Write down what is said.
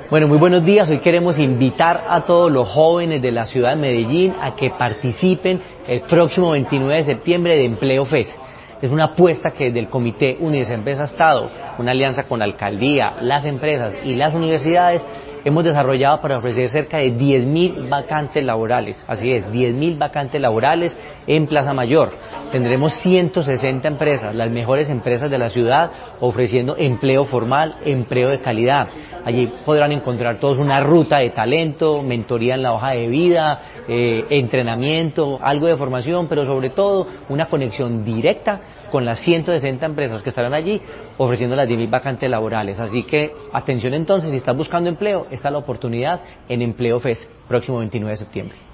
Bueno, muy buenos días. Hoy queremos invitar a todos los jóvenes de la ciudad de Medellín a que participen el próximo 29 de septiembre de Empleo Fest. Es una apuesta que del Comité Unidesempresa Estado, una alianza con la alcaldía, las empresas y las universidades, hemos desarrollado para ofrecer cerca de 10.000 vacantes laborales. Así es, 10.000 vacantes laborales en Plaza Mayor. Tendremos 160 empresas, las mejores empresas de la ciudad, ofreciendo empleo formal, empleo de calidad. Allí podrán encontrar todos una ruta de talento, mentoría en la hoja de vida, entrenamiento, algo de formación, pero sobre todo una conexión directa con las 160 empresas que estarán allí ofreciendo las 10.000 vacantes laborales. Así que atención entonces, si estás buscando empleo, esta es la oportunidad en Empleo Fest, próximo 29 de septiembre.